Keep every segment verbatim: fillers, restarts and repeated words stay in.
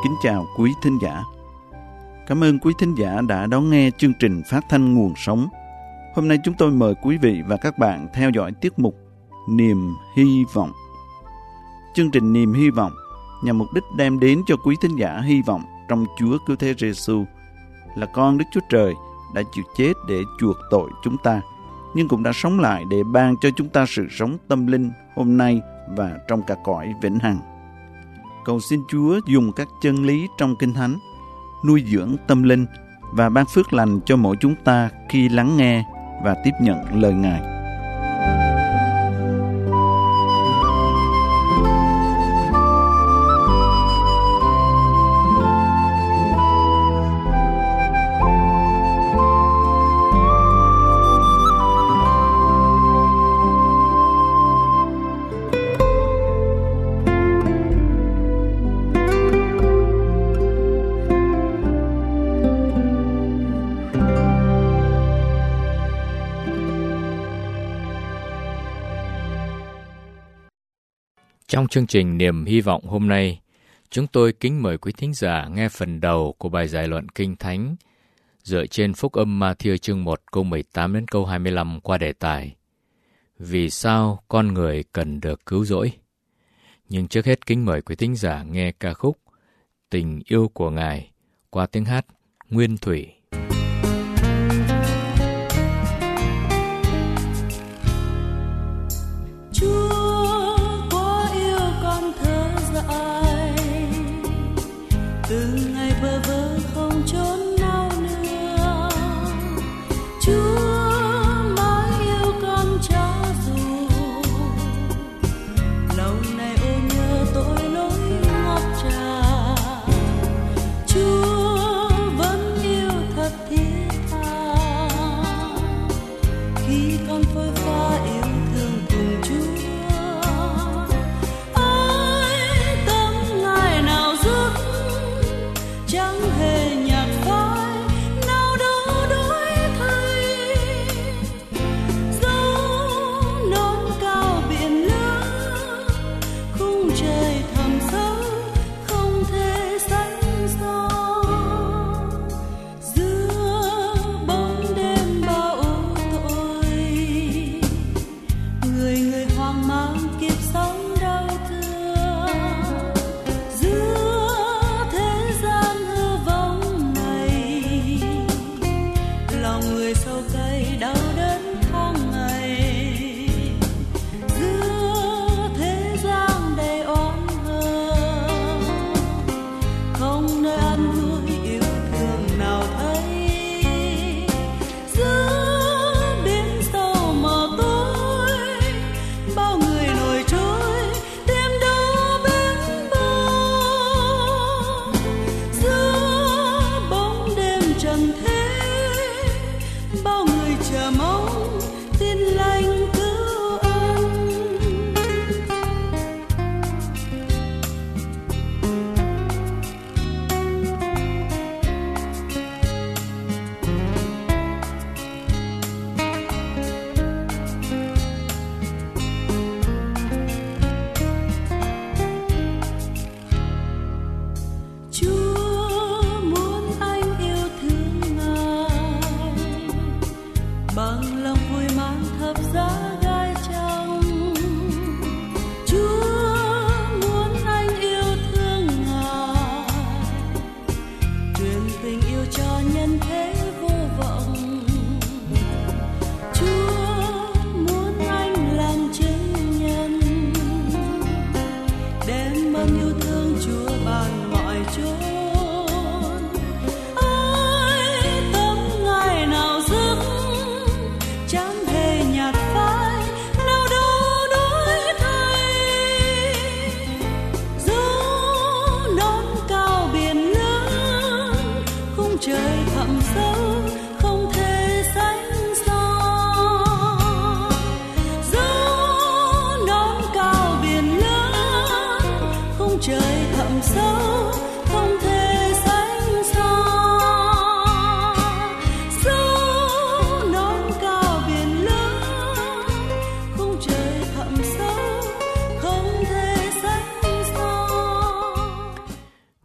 kính chào quý thính giả. Cảm ơn quý thính giả đã đón nghe chương trình phát thanh Nguồn Sống. Hôm nay chúng tôi mời quý vị và các bạn theo dõi tiết mục Niềm Hy Vọng. Chương trình Niềm Hy Vọng nhằm mục đích đem đến cho quý thính giả hy vọng trong Chúa Cứu Thế Giêsu là con Đức Chúa Trời đã chịu chết để chuộc tội chúng ta, nhưng cũng đã sống lại để ban cho chúng ta sự sống tâm linh hôm nay và trong cả cõi vĩnh hằng. Cầu xin Chúa dùng các chân lý trong Kinh Thánh nuôi dưỡng tâm linh và ban phước lành cho mỗi chúng ta khi lắng nghe và tiếp nhận lời Ngài. Trong chương trình Niềm Hy Vọng hôm nay, chúng tôi kính mời quý thính giả nghe phần đầu của bài giải luận Kinh Thánh dựa trên Phúc âm Ma-thi-ơ chương một câu mười tám đến câu hai mươi lăm qua đề tài Vì sao con người cần được cứu rỗi? Nhưng trước hết kính mời quý thính giả nghe ca khúc Tình yêu của Ngài qua tiếng hát Nguyên Thủy. Từ ngày bơ vơ không chốn nào nữa, Chúa mãi yêu con cho dù lâu nay ôi nhớ tội lỗi ngọt trà. Chúa vẫn yêu thật thiết tha khi con phôi pha yêu thương cùng Chúa.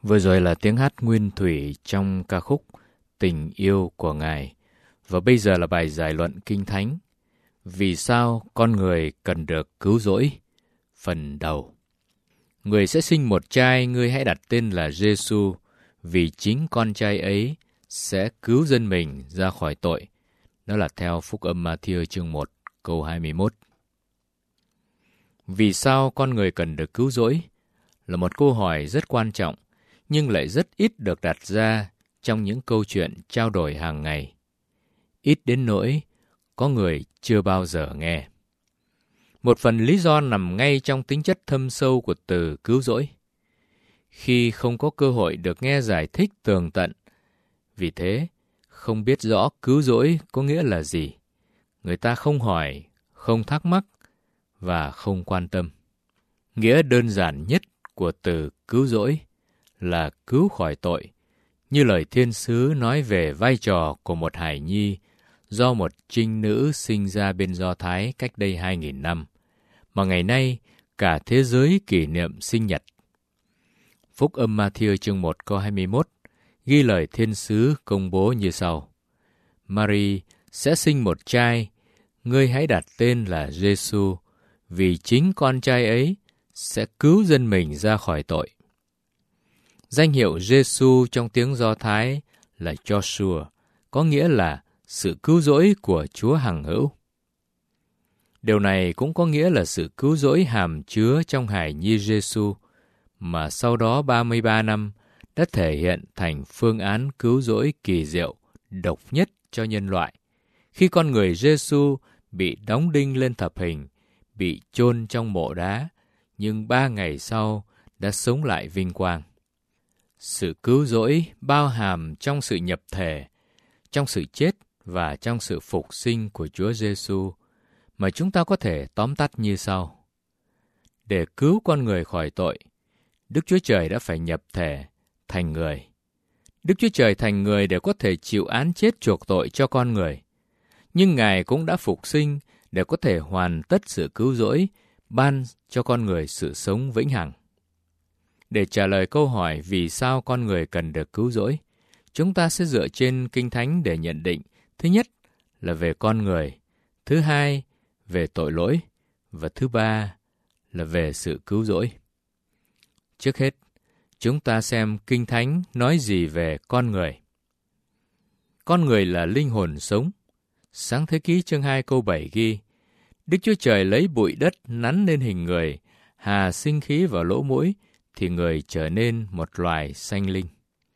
Vừa rồi là tiếng hát nguyên thủy trong ca khúc Tình yêu của Ngài. Và bây giờ là bài giải luận Kinh Thánh. Vì sao con người cần được cứu rỗi? Phần đầu. Người sẽ sinh một trai, ngươi hãy đặt tên là Giê-xu, vì chính con trai ấy sẽ cứu dân mình ra khỏi tội. Đó là theo Phúc âm Ma-thi-ơ chương một câu hai mươi mốt. Vì sao con người cần được cứu rỗi? Là một câu hỏi rất quan trọng, nhưng lại rất ít được đặt ra trong những câu chuyện trao đổi hàng ngày. Ít đến nỗi có người chưa bao giờ nghe. Một phần lý do nằm ngay trong tính chất thâm sâu của từ cứu rỗi. Khi không có cơ hội được nghe giải thích tường tận, vì thế không biết rõ cứu rỗi có nghĩa là gì, người ta không hỏi, không thắc mắc và không quan tâm. Nghĩa đơn giản nhất của từ cứu rỗi là cứu khỏi tội, như lời thiên sứ nói về vai trò của một hài nhi do một trinh nữ sinh ra bên Do Thái cách đây hai nghìn năm, mà ngày nay cả thế giới kỷ niệm sinh nhật. Phúc âm Ma-thi-ơ chương một câu hai mươi mốt ghi lời thiên sứ công bố như sau: Mary sẽ sinh một trai, ngươi hãy đặt tên là Giê-xu, vì chính con trai ấy sẽ cứu dân mình ra khỏi tội. Danh hiệu Giê-xu trong tiếng Do Thái là Joshua, có nghĩa là sự cứu rỗi của Chúa hằng hữu. Điều này cũng có nghĩa là sự cứu rỗi hàm chứa trong hài nhi Giê-xu, mà sau đó ba mươi ba năm đã thể hiện thành phương án cứu rỗi kỳ diệu, độc nhất cho nhân loại, khi con người Giê-xu bị đóng đinh lên thập hình, bị chôn trong mộ đá, nhưng ba ngày sau đã sống lại vinh quang. Sự cứu rỗi bao hàm trong sự nhập thể, trong sự chết và trong sự phục sinh của Chúa Giê-xu, mà chúng ta có thể tóm tắt như sau. Để cứu con người khỏi tội, Đức Chúa Trời đã phải nhập thể thành người. Đức Chúa Trời thành người để có thể chịu án chết chuộc tội cho con người. Nhưng Ngài cũng đã phục sinh để có thể hoàn tất sự cứu rỗi, ban cho con người sự sống vĩnh hằng. Để trả lời câu hỏi vì sao con người cần được cứu rỗi, chúng ta sẽ dựa trên Kinh Thánh để nhận định. Thứ nhất là về con người, thứ hai về tội lỗi, và thứ ba là về sự cứu rỗi. Trước hết, chúng ta xem Kinh Thánh nói gì về con người. Con người là linh hồn sống. Sáng thế ký chương hai câu bảy ghi: Đức Chúa Trời lấy bụi đất nắn nên hình người, hà sinh khí vào lỗ mũi, thì người trở nên một loài sanh linh.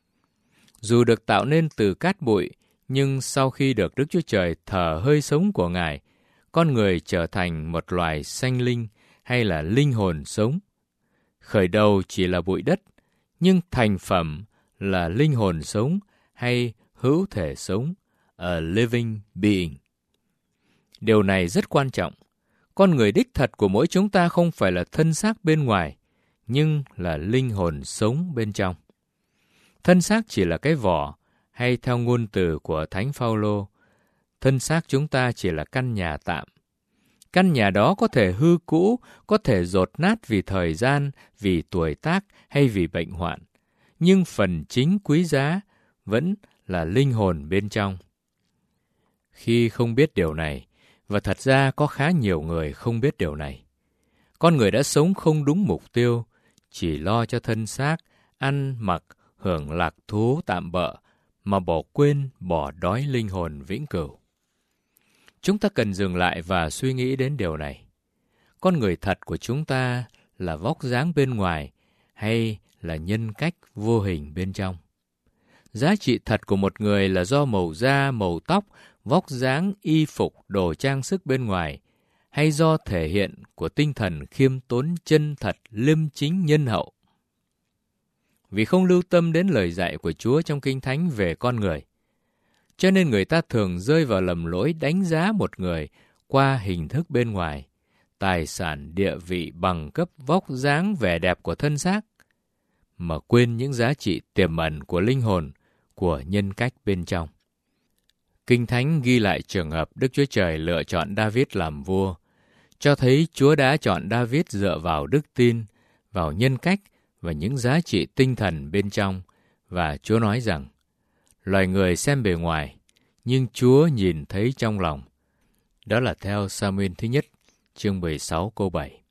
Dù được tạo nên từ cát bụi, nhưng sau khi được Đức Chúa Trời thở hơi sống của Ngài, con người trở thành một loài sanh linh hay là linh hồn sống. Khởi đầu chỉ là bụi đất, nhưng thành phẩm là linh hồn sống hay hữu thể sống, a living being. Điều này rất quan trọng. Con người đích thật của mỗi chúng ta không phải là thân xác bên ngoài, nhưng là linh hồn sống bên trong. Thân xác chỉ là cái vỏ, hay theo ngôn từ của Thánh Phaolô, thân xác chúng ta chỉ là căn nhà tạm. Căn nhà đó có thể hư cũ, có thể dột nát vì thời gian, vì tuổi tác hay vì bệnh hoạn. Nhưng phần chính quý giá vẫn là linh hồn bên trong. Khi không biết điều này, và thật ra có khá nhiều người không biết điều này, con người đã sống không đúng mục tiêu, chỉ lo cho thân xác, ăn, mặc, hưởng lạc thú tạm bợ, mà bỏ quên, bỏ đói linh hồn vĩnh cửu. Chúng ta cần dừng lại và suy nghĩ đến điều này. Con người thật của chúng ta là vóc dáng bên ngoài hay là nhân cách vô hình bên trong? Giá trị thật của một người là do màu da, màu tóc, vóc dáng, y phục, đồ trang sức bên ngoài, hay do thể hiện của tinh thần khiêm tốn, chân thật, liêm chính, nhân hậu? Vì không lưu tâm đến lời dạy của Chúa trong Kinh Thánh về con người, cho nên người ta thường rơi vào lầm lỗi đánh giá một người qua hình thức bên ngoài, tài sản, địa vị, bằng cấp, vóc dáng, vẻ đẹp của thân xác, mà quên những giá trị tiềm ẩn của linh hồn, của nhân cách bên trong. Kinh Thánh ghi lại trường hợp Đức Chúa Trời lựa chọn David làm vua, cho thấy Chúa đã chọn David dựa vào đức tin, vào nhân cách và những giá trị tinh thần bên trong, và Chúa nói rằng, loài người xem bề ngoài, nhưng Chúa nhìn thấy trong lòng. Đó là theo Sa-muên thứ nhất, chương mười sáu câu bảy.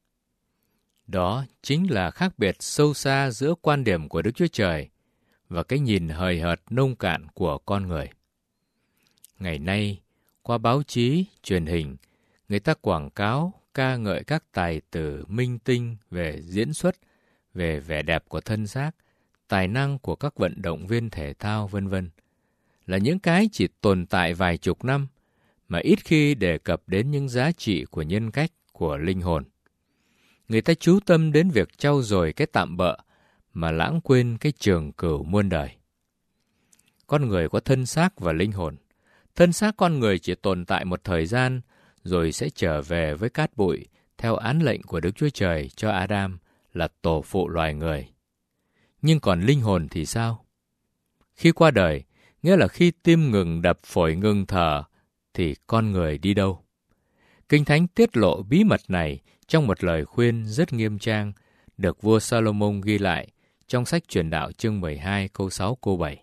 Đó chính là khác biệt sâu xa giữa quan điểm của Đức Chúa Trời và cái nhìn hời hợt nông cạn của con người. Ngày nay, qua báo chí, truyền hình, người ta quảng cáo, ca ngợi các tài tử minh tinh về diễn xuất, về vẻ đẹp của thân xác, tài năng của các vận động viên thể thao, vân vân, là những cái chỉ tồn tại vài chục năm, mà ít khi đề cập đến những giá trị của nhân cách, của linh hồn. Người ta chú tâm đến việc trau dồi cái tạm bợ, mà lãng quên cái trường cửu muôn đời. Con người có thân xác và linh hồn. Thân xác con người chỉ tồn tại một thời gian, rồi sẽ trở về với cát bụi, theo án lệnh của Đức Chúa Trời cho Adam là tổ phụ loài người. Nhưng còn linh hồn thì sao? Khi qua đời, nghĩa là khi tim ngừng đập, phổi ngừng thở, thì con người đi đâu? Kinh Thánh tiết lộ bí mật này trong một lời khuyên rất nghiêm trang, được vua Salomon ghi lại trong sách Truyền Đạo chương mười hai câu sáu câu bảy.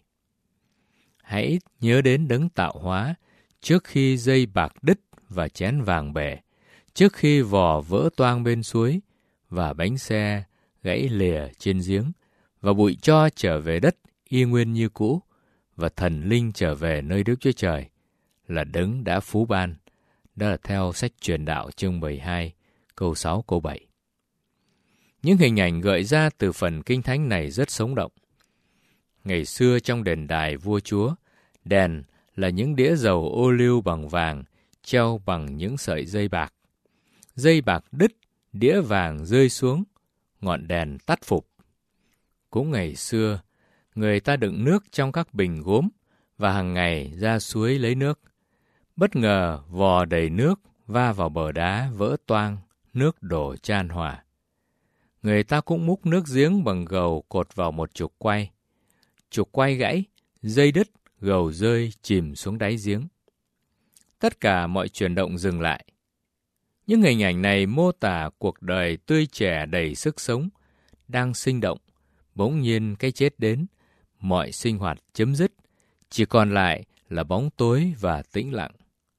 Hãy nhớ đến đấng tạo hóa trước khi dây bạc đứt và chén vàng bể, trước khi vò vỡ toang bên suối và bánh xe gãy lìa trên giếng, và bụi tro trở về đất y nguyên như cũ, và thần linh trở về nơi Đức Chúa Trời, là đấng đã phú ban. Đó là theo sách Truyền Đạo chương mười hai câu sáu câu bảy. Những hình ảnh gợi ra từ phần Kinh Thánh này rất sống động. Ngày xưa trong đền đài vua chúa, đèn là những đĩa dầu ô liu bằng vàng, treo bằng những sợi dây bạc. Dây bạc đứt, đĩa vàng rơi xuống, ngọn đèn tắt phục. Cũng ngày xưa, người ta đựng nước trong các bình gốm và hàng ngày ra suối lấy nước. Bất ngờ vò đầy nước va vào bờ đá vỡ toang, nước đổ chan hòa. Người ta cũng múc nước giếng bằng gầu cột vào một trục quay. Trục quay gãy, dây đứt, gầu rơi chìm xuống đáy giếng. Tất cả mọi chuyển động dừng lại. Những hình ảnh này mô tả cuộc đời tươi trẻ đầy sức sống, đang sinh động. Bỗng nhiên cái chết đến, mọi sinh hoạt chấm dứt, chỉ còn lại là bóng tối và tĩnh lặng.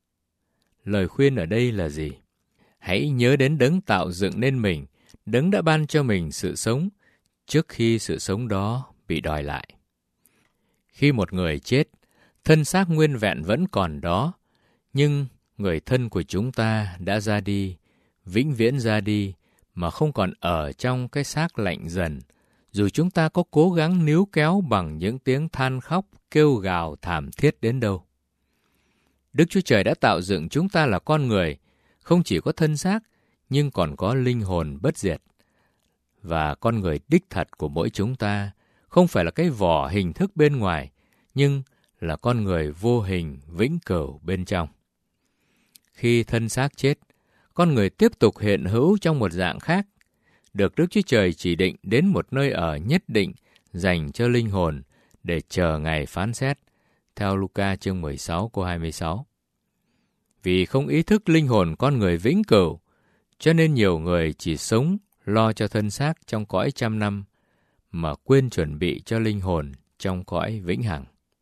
Lời khuyên ở đây là gì? Hãy nhớ đến đấng tạo dựng nên mình, đấng đã ban cho mình sự sống, trước khi sự sống đó bị đòi lại. Khi một người chết, thân xác nguyên vẹn vẫn còn đó, nhưng người thân của chúng ta đã ra đi, vĩnh viễn ra đi, mà không còn ở trong cái xác lạnh dần, dù chúng ta có cố gắng níu kéo bằng những tiếng than khóc, kêu gào thảm thiết đến đâu. Đức Chúa Trời đã tạo dựng chúng ta là con người, không chỉ có thân xác, nhưng còn có linh hồn bất diệt. Và con người đích thật của mỗi chúng ta không phải là cái vỏ hình thức bên ngoài, nhưng là con người vô hình vĩnh cửu bên trong. Khi thân xác chết, con người tiếp tục hiện hữu trong một dạng khác, được Đức Chúa Trời chỉ định đến một nơi ở nhất định dành cho linh hồn để chờ ngày phán xét, theo Luca chương mười sáu câu hai mươi sáu. Vì không ý thức linh hồn con người vĩnh cửu, cho nên nhiều người chỉ sống lo cho thân xác trong cõi trăm năm, mà quên chuẩn bị cho linh hồn trong cõi vĩnh hằng.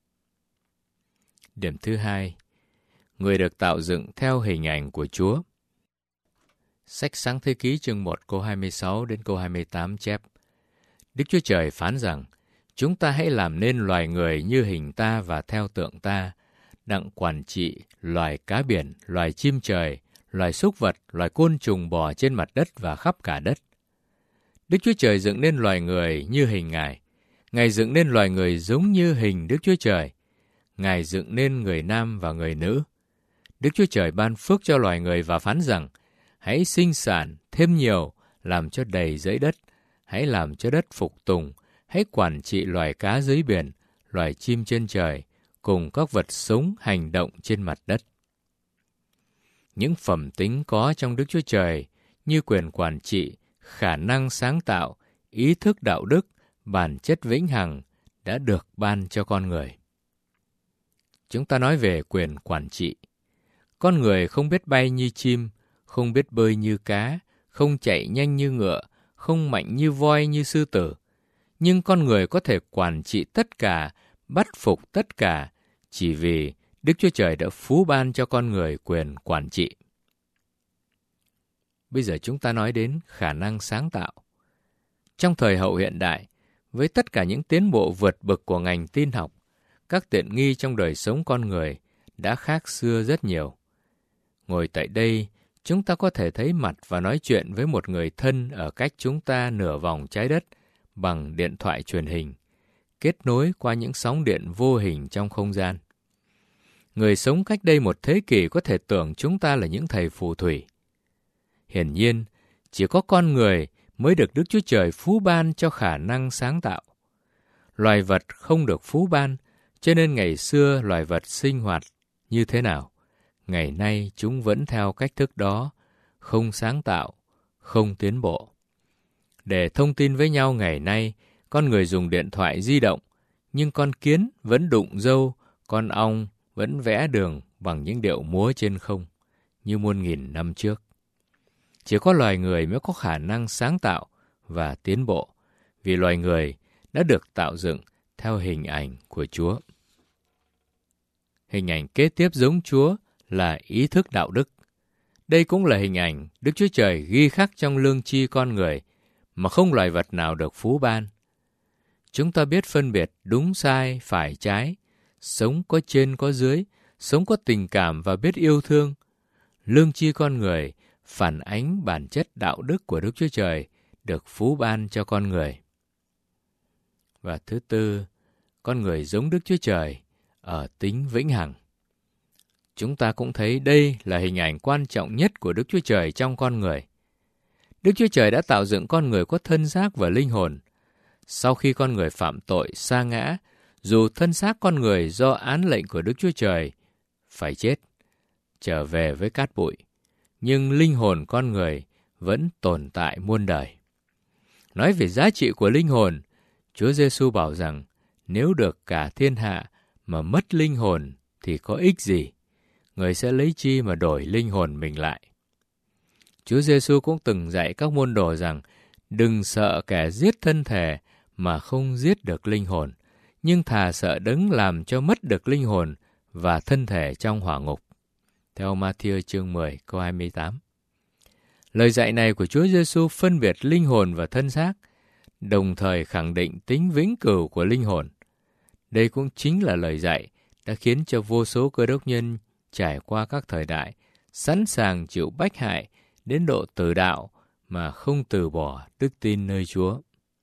Điểm thứ hai, người được tạo dựng theo hình ảnh của Chúa. Sách Sáng Thế Ký chương một câu hai mươi sáu đến câu hai mươi tám chép: Đức Chúa Trời phán rằng, chúng ta hãy làm nên loài người như hình ta và theo tượng ta, đặng quản trị loài cá biển, loài chim trời, loài súc vật, loài côn trùng bò trên mặt đất và khắp cả đất. Đức Chúa Trời dựng nên loài người như hình Ngài. Ngài dựng nên loài người giống như hình Đức Chúa Trời. Ngài dựng nên người nam và người nữ. Đức Chúa Trời ban phước cho loài người và phán rằng, hãy sinh sản thêm nhiều, làm cho đầy dãy đất, hãy làm cho đất phục tùng, hãy quản trị loài cá dưới biển, loài chim trên trời, cùng các vật sống hành động trên mặt đất. Những phẩm tính có trong Đức Chúa Trời như quyền quản trị, khả năng sáng tạo, ý thức đạo đức, bản chất vĩnh hằng đã được ban cho con người. Chúng ta nói về quyền quản trị. Con người không biết bay như chim, không biết bơi như cá, không chạy nhanh như ngựa, không mạnh như voi như sư tử, nhưng con người có thể quản trị tất cả, bắt phục tất cả, chỉ vì Đức Chúa Trời đã phú ban cho con người quyền quản trị. Bây giờ chúng ta nói đến khả năng sáng tạo. Trong thời hậu hiện đại, với tất cả những tiến bộ vượt bậc của ngành tin học, các tiện nghi trong đời sống con người đã khác xưa rất nhiều. Ngồi tại đây, chúng ta có thể thấy mặt và nói chuyện với một người thân ở cách chúng ta nửa vòng trái đất bằng điện thoại truyền hình, kết nối qua những sóng điện vô hình trong không gian. Người sống cách đây một thế kỷ có thể tưởng chúng ta là những thầy phù thủy. Hiển nhiên, chỉ có con người mới được Đức Chúa Trời phú ban cho khả năng sáng tạo. Loài vật không được phú ban, cho nên ngày xưa loài vật sinh hoạt như thế nào, ngày nay chúng vẫn theo cách thức đó, không sáng tạo, không tiến bộ. Để thông tin với nhau ngày nay, con người dùng điện thoại di động, nhưng con kiến vẫn đụng râu, con ong vẫn vẽ đường bằng những điệu múa trên không, như muôn nghìn năm trước. Chỉ có loài người mới có khả năng sáng tạo và tiến bộ, vì loài người đã được tạo dựng theo hình ảnh của Chúa. Hình ảnh kế tiếp giống Chúa là ý thức đạo đức. Đây cũng là hình ảnh Đức Chúa Trời ghi khắc trong lương tri con người, mà không loài vật nào được phú ban. Chúng ta biết phân biệt đúng sai, phải trái, sống có trên có dưới, sống có tình cảm và biết yêu thương. Lương tri con người phản ánh bản chất đạo đức của Đức Chúa Trời được phú ban cho con người. Và thứ tư, con người giống Đức Chúa Trời ở tính vĩnh hằng. Chúng ta cũng thấy đây là hình ảnh quan trọng nhất của Đức Chúa Trời trong con người. Đức Chúa Trời đã tạo dựng con người có thân xác và linh hồn. Sau khi con người phạm tội, sa ngã, dù thân xác con người do án lệnh của Đức Chúa Trời phải chết, trở về với cát bụi, nhưng linh hồn con người vẫn tồn tại muôn đời. Nói về giá trị của linh hồn, Chúa Giêsu bảo rằng nếu được cả thiên hạ mà mất linh hồn thì có ích gì? Người sẽ lấy chi mà đổi linh hồn mình lại? Chúa Giêsu cũng từng dạy các môn đồ rằng đừng sợ kẻ giết thân thể mà không giết được linh hồn, nhưng thà sợ đấng làm cho mất được linh hồn và thân thể trong hỏa ngục. Theo Ma-thi-ơ chương mười câu hai mươi tám. Lời dạy này của Chúa Giêsu phân biệt linh hồn và thân xác, đồng thời khẳng định tính vĩnh cửu của linh hồn. Đây cũng chính là lời dạy đã khiến cho vô số cơ đốc nhân trải qua các thời đại sẵn sàng chịu bách hại đến độ tử đạo mà không từ bỏ đức tin nơi Chúa.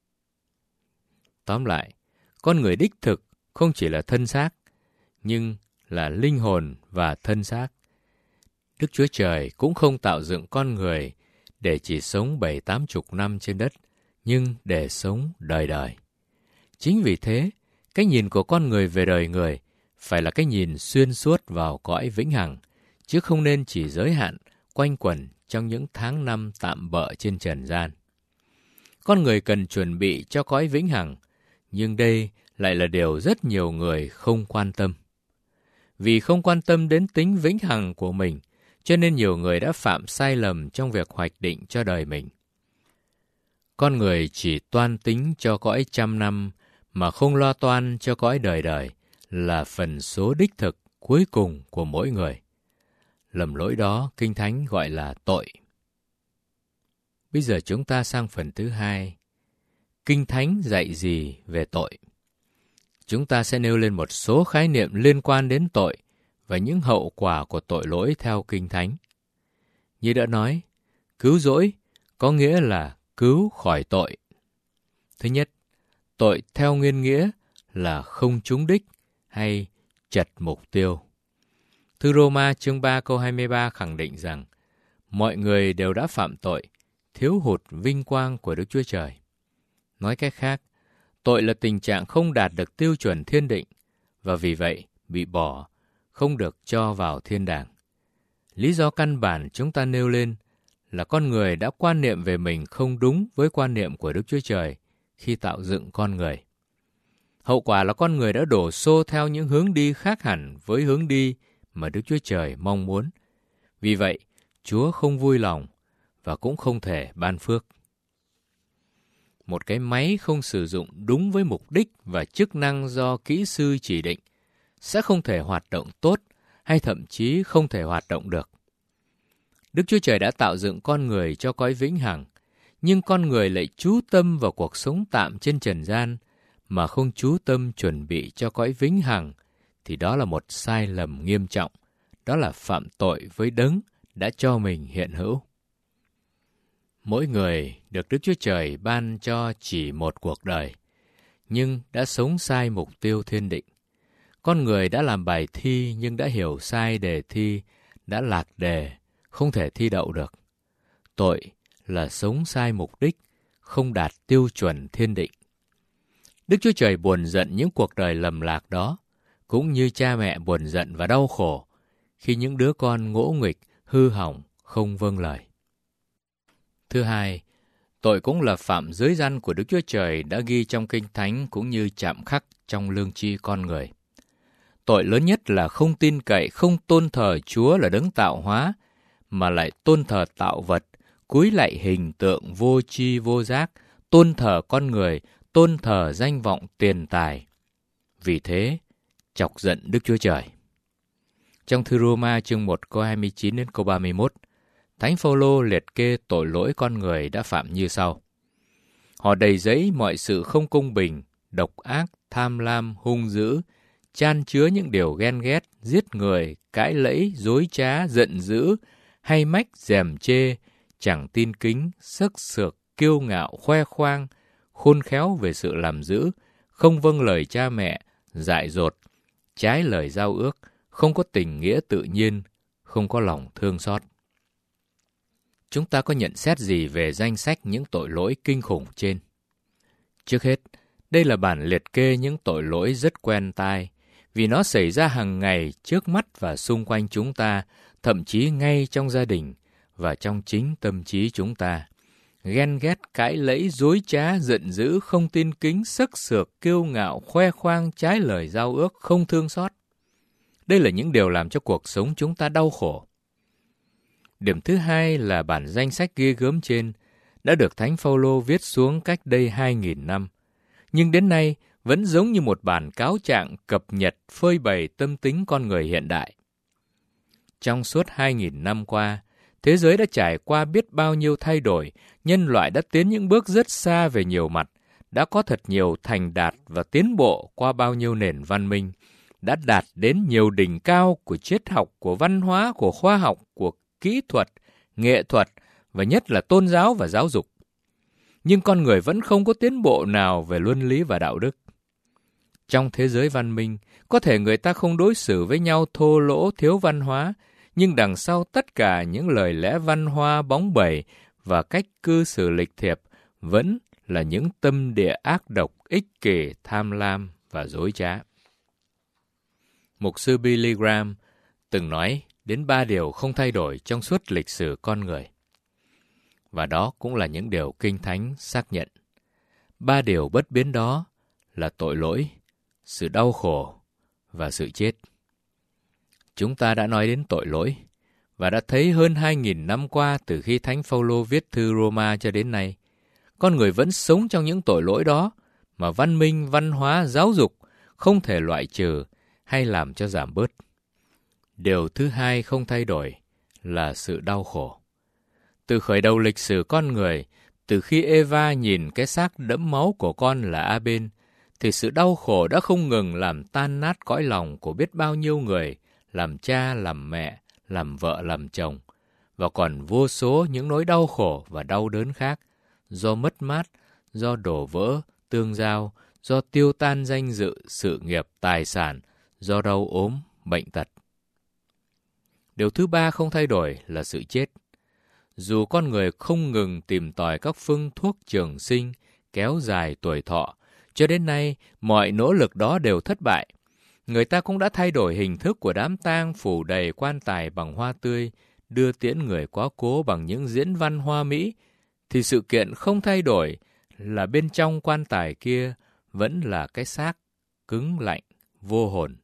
Tóm lại, con người đích thực không chỉ là thân xác, nhưng là linh hồn và thân xác. Đức Chúa Trời cũng không tạo dựng con người để chỉ sống bảy tám chục năm trên đất, nhưng để sống đời đời. Chính vì thế, cái nhìn của con người về đời người phải là cái nhìn xuyên suốt vào cõi vĩnh hằng, chứ không nên chỉ giới hạn, quanh quẩn trong những tháng năm tạm bợ trên trần gian. Con người cần chuẩn bị cho cõi vĩnh hằng, nhưng đây lại là điều rất nhiều người không quan tâm. Vì không quan tâm đến tính vĩnh hằng của mình, cho nên nhiều người đã phạm sai lầm trong việc hoạch định cho đời mình. Con người chỉ toan tính cho cõi trăm năm, mà không lo toan cho cõi đời đời, là phần số đích thực cuối cùng của mỗi người. Lầm lỗi đó Kinh Thánh gọi là tội. Bây giờ chúng ta sang phần thứ hai. Kinh Thánh dạy gì về tội? Chúng ta sẽ nêu lên một số khái niệm liên quan đến tội và những hậu quả của tội lỗi theo Kinh Thánh. Như đã nói, cứu rỗi có nghĩa là cứu khỏi tội. Thứ nhất, tội theo nguyên nghĩa là không trúng đích hay chật mục tiêu. Thư Rô-ma chương ba câu hai mươi ba khẳng định rằng mọi người đều đã phạm tội, thiếu hụt vinh quang của Đức Chúa Trời. Nói cách khác, tội là tình trạng không đạt được tiêu chuẩn thiên định và vì vậy bị bỏ, không được cho vào thiên đàng. Lý do căn bản chúng ta nêu lên là con người đã quan niệm về mình không đúng với quan niệm của Đức Chúa Trời khi tạo dựng con người. Hậu quả là con người đã đổ xô theo những hướng đi khác hẳn với hướng đi mà Đức Chúa Trời mong muốn. Vì vậy, Chúa không vui lòng và cũng không thể ban phước. Một cái máy không sử dụng đúng với mục đích và chức năng do kỹ sư chỉ định sẽ không thể hoạt động tốt hay thậm chí không thể hoạt động được. Đức Chúa Trời đã tạo dựng con người cho cõi vĩnh hằng, nhưng con người lại chú tâm vào cuộc sống tạm trên trần gian mà không chú tâm chuẩn bị cho cõi vĩnh hằng, thì đó là một sai lầm nghiêm trọng. Đó là phạm tội với Đấng đã cho mình hiện hữu. Mỗi người được Đức Chúa Trời ban cho chỉ một cuộc đời, nhưng đã sống sai mục tiêu thiên định. Con người đã làm bài thi nhưng đã hiểu sai đề thi, đã lạc đề, không thể thi đậu được. Tội là sống sai mục đích, không đạt tiêu chuẩn thiên định. Đức Chúa Trời buồn giận những cuộc đời lầm lạc đó, cũng như cha mẹ buồn giận và đau khổ khi những đứa con ngỗ nghịch, hư hỏng, không vâng lời. Thứ hai, tội cũng là phạm giới răn của Đức Chúa Trời đã ghi trong Kinh Thánh cũng như chạm khắc trong lương tri con người. Tội lớn nhất là không tin cậy, không tôn thờ Chúa là đấng tạo hóa, mà lại tôn thờ tạo vật, cúi lạy hình tượng vô tri vô giác, tôn thờ con người, tôn thờ danh vọng tiền tài. Vì thế, chọc giận Đức Chúa Trời. Trong thư Roma chương một câu hai mươi chín đến câu ba mươi mốt, Thánh Phaolô liệt kê tội lỗi con người đã phạm như sau. Họ đầy dẫy mọi sự không công bình, độc ác, tham lam, hung dữ, chan chứa những điều ghen ghét, giết người, cãi lẫy, dối trá, giận dữ, hay mách, dèm chê, chẳng tin kính, sức sược, kiêu ngạo, khoe khoang, khôn khéo về sự làm dữ, không vâng lời cha mẹ, dại dột, trái lời giao ước, không có tình nghĩa tự nhiên, không có lòng thương xót. Chúng ta có nhận xét gì về danh sách những tội lỗi kinh khủng trên? Trước hết, đây là bản liệt kê những tội lỗi rất quen tai, vì nó xảy ra hàng ngày trước mắt và xung quanh chúng ta, thậm chí ngay trong gia đình và trong chính tâm trí chúng ta. Ghen ghét, cãi lẫy, dối trá, giận dữ, không tin kính, sắc sược, kiêu ngạo, khoe khoang, trái lời giao ước, không thương xót. Đây là những điều làm cho cuộc sống chúng ta đau khổ. Điểm thứ hai là bản danh sách ghê gớm trên đã được Thánh Phaolô viết xuống cách đây hai nghìn năm, nhưng đến nay vẫn giống như một bản cáo trạng cập nhật phơi bày tâm tính con người hiện đại. Trong suốt hai nghìn năm qua, thế giới đã trải qua biết bao nhiêu thay đổi, nhân loại đã tiến những bước rất xa về nhiều mặt, đã có thật nhiều thành đạt và tiến bộ qua bao nhiêu nền văn minh, đã đạt đến nhiều đỉnh cao của triết học, của văn hóa, của khoa học, của kỹ thuật, nghệ thuật và nhất là tôn giáo và giáo dục. Nhưng con người vẫn không có tiến bộ nào về luân lý và đạo đức. Trong thế giới văn minh, có thể người ta không đối xử với nhau thô lỗ, thiếu văn hóa, nhưng đằng sau tất cả những lời lẽ văn hoa bóng bẩy và cách cư xử lịch thiệp vẫn là những tâm địa ác độc, ích kỷ, tham lam và dối trá. Mục sư Billy Graham từng nói đến ba điều không thay đổi trong suốt lịch sử con người. Và đó cũng là những điều Kinh Thánh xác nhận. Ba điều bất biến đó là tội lỗi, sự đau khổ và sự chết. Chúng ta đã nói đến tội lỗi và đã thấy hơn hai nghìn năm qua từ khi Thánh Phaolô viết thư Roma cho đến nay, con người vẫn sống trong những tội lỗi đó mà văn minh, văn hóa, giáo dục không thể loại trừ hay làm cho giảm bớt. Điều thứ hai không thay đổi là sự đau khổ. Từ khởi đầu lịch sử con người, từ khi Eva nhìn cái xác đẫm máu của con là A-bên, thì sự đau khổ đã không ngừng làm tan nát cõi lòng của biết bao nhiêu người, làm cha, làm mẹ, làm vợ, làm chồng, và còn vô số những nỗi đau khổ và đau đớn khác, do mất mát, do đổ vỡ, tương giao, do tiêu tan danh dự, sự nghiệp, tài sản, do đau ốm, bệnh tật. Điều thứ ba không thay đổi là sự chết. Dù con người không ngừng tìm tòi các phương thuốc trường sinh, kéo dài tuổi thọ, cho đến nay mọi nỗ lực đó đều thất bại. Người ta cũng đã thay đổi hình thức của đám tang, phủ đầy quan tài bằng hoa tươi, đưa tiễn người quá cố bằng những diễn văn hoa mỹ, thì sự kiện không thay đổi là bên trong quan tài kia vẫn là cái xác cứng lạnh, vô hồn.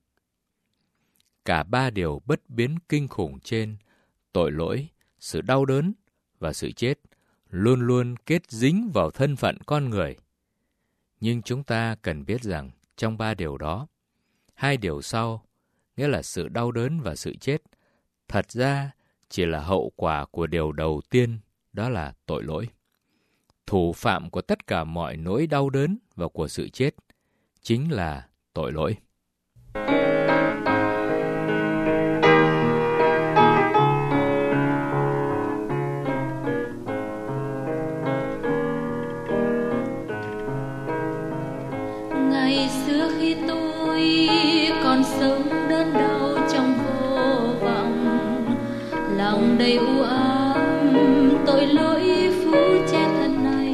Cả ba điều bất biến kinh khủng trên, tội lỗi, sự đau đớn và sự chết, luôn luôn kết dính vào thân phận con người. Nhưng chúng ta cần biết rằng trong ba điều đó, hai điều sau, nghĩa là sự đau đớn và sự chết, thật ra chỉ là hậu quả của điều đầu tiên, đó là tội lỗi. Thủ phạm của tất cả mọi nỗi đau đớn và của sự chết chính là tội lỗi. Ngày xưa khi tôi còn sống đơn đau trong vô vọng, lòng đầy u ám tội lỗi phú che thân này,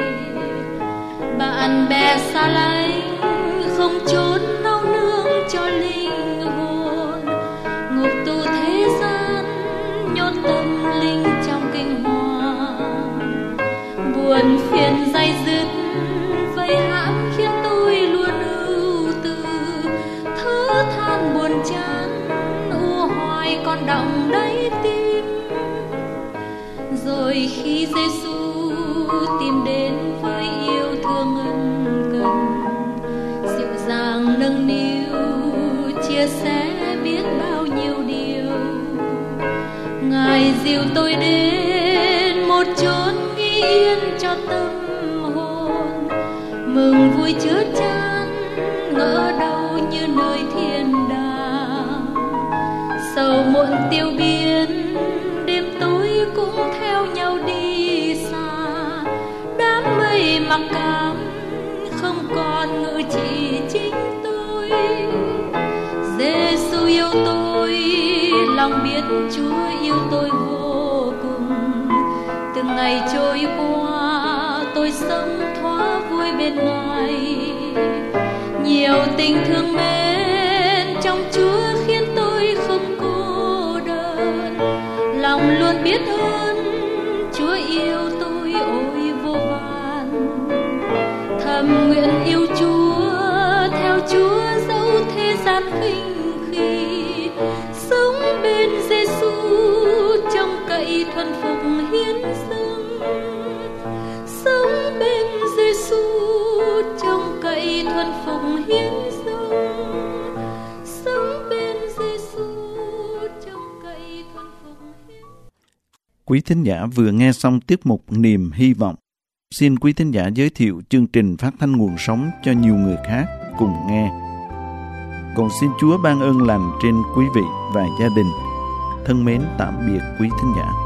bạn bè xa lánh không chốn nao nương cho linh hồn, ngục tù thế gian nhốt tâm linh trong kinh hoàng, buồn phiền day dứt vây hãm khiến tôi luôn ưu tư, thở than buồn chán u hoài còn đọng đáy tim. Rồi khi Giêsu tìm đến với yêu thương ân cần, dịu dàng nâng niu chia sẻ biết bao nhiêu điều, Ngài dìu tôi đến một chốn nghỉ yên cho tâm hồn, mừng vui chứa chan ngỡ đâu như nơi thiên đàng. Sầu muộn tiêu biến, đêm tối cũng theo nhau đi xa, đám mây mặc cảm không còn ngự trị chính tôi. Giêsu yêu tôi, lòng biết Chúa yêu tôi vô cùng. Từng ngày trôi qua, tôi sống thoa vui bên Ngài. Nhiều tình thương mến trong Chúa khiến tôi không cô đơn. Lòng luôn biết ơn, Chúa yêu tôi ôi vô vàn. Thầm nguyện yêu Chúa, theo Chúa dẫu thế gian khinh khi. Sống bên Giêsu trông cậy thuần phục hiến dâng. Sống bên Giêsu trông cậy thuần phục hiến dâng. Sống bên Giêsu trông cậy thuần phục hiến. Quý thính giả vừa nghe xong tiết mục Niềm Hy Vọng. Xin quý thính giả giới thiệu chương trình phát thanh nguồn sống cho nhiều người khác cùng nghe. Còn xin Chúa ban ơn lành trên quý vị và gia đình. Thân mến tạm biệt quý thính giả.